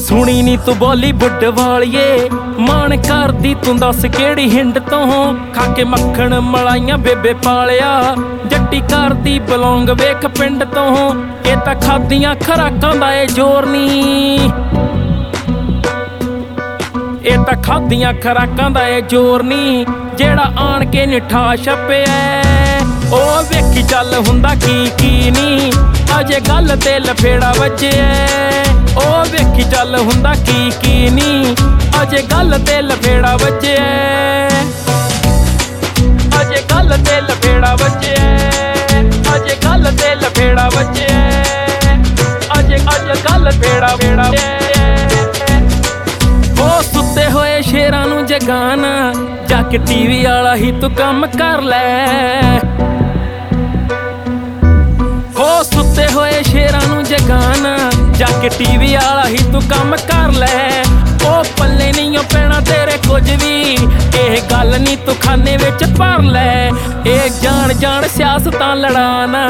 ਸੁਣੀ ਨੀ ਤੂੰ ਬਾਲੀਵੁੱਡ ਵਾਲੀਏ ਮਾਣ ਕਰਦੀ ਤੂੰ ਦੱਸ ਕਿਹੜੀ ਹਿੰਡ ਤੋਂ ਖਾ ਕੇ ਮੱਖਣ ਮਲਾਈਆਂ ਬੇਬੇ ਪਾਲਿਆ ਜੱਟੀ ਕਰਦੀ ਬਲੌਂਗ ਵੇਖ ਪਿੰਡ ਤੋਂ ਇਹ ਤਾਂ ਖਾਦੀਆਂ ਖਰਾਕਾਂ ਦਾ ਏ ਜ਼ੋਰ ਨੀ ਇਹ ਤਾਂ ਖਾਦੀਆਂ ਖਰਾਕਾਂ ਦਾ ਏ ਜ਼ੋਰ ਨੀ ਜਿਹੜਾ ਆਣ ਕੇ ਨਿਠਾ ਛੱਪਿਆ ਉਹ ਵੇਖੀ ਚੱਲ ਹੁੰਦਾ ਕੀ ਨੀ ਅਜੇ ਗੱਲ ਤੇ ਲਫੇੜਾ ਵੱਜਿਆ ਉਹ ਵੇਖੀ ਚੱਲ ਹੁੰਦਾ ਕੀ ਨੀ ਅਜੇ ਗੱਲ ਤੇ ਲਫੇੜਾ ਵੱਜਿਆ ਅਜੇ ਗੱਲ ਤੇ ਲਫੇੜਾ ਵੱਜਿਆ ਅਜੇ ਗੱਲ ਤੇ ਲਫੇੜਾ ਵੱਜਿਆ ਅਜੇ ਗੱਲ ਫੇੜਾ ਉਹ ਸੁੱਤੇ ਹੋਏ ਸ਼ੇਰਾਂ ਨੂੰ ਜਗਾਣਾ ਜਾ ਕੇ ਟੀਵੀ ਵਾਲਾ ਹੀ ਤੂੰ ਕੰਮ ਕਰ ਲੈ ਉਹ ਸੁੱਤੇ ਹੋਏ ਸ਼ੇਰਾਂ ਨੂੰ ਜਗਾਣਾ ਜਾ ਕੇ ਟੀਵੀ ਵਾਲਾ ਹੀ ਤੂੰ ਕੰਮ ਕਰ ਲੈ ਉਹ ਪੱਲੇ ਨਹੀਂ ਪੈਣਾ ਤੇਰੇ ਕੁਝ ਵੀ ਇਹ ਗੱਲ ਨਹੀਂ ਤੂੰ ਖਾਨੇ ਵਿੱਚ ਭਰ ਲੈ ਇਹ ਜਾਣ ਸਿਆਸਤਾਂ ਲੜਾਣਾ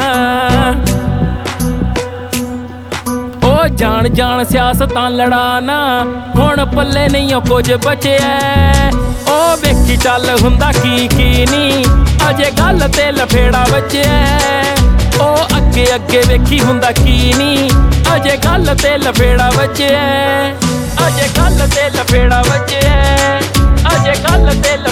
ਉਹ ਜਾਣ ਸਿਆਸਤਾਂ ਲੜਾਣਾ ਹੁਣ ਪੱਲੇ ਨਹੀਂ ਕੁਝ ਬਚਿਆ ਉਹ ਵੇਖੀ ਚੱਲ ਹੁੰਦਾ ਕੀ ਨੀ ਅਜੇ ਗੱਲ ਤੇ ਲਫੇੜਾ ਵੱਜਿਆ ਉਹ ਅੱਗੇ ਵੇਖੀ ਹੁੰਦਾ ਕੀ ਨੀ ਅਜੇ ਗੱਲ ਤੇ ਲਫੇੜਾ ਵੱਜਿਆ ਅਜੇ ਗੱਲ ਤੇ ਲਫੇੜਾ ਵੱਜਿਆ ਅਜੇ ਗੱਲ ਤੇ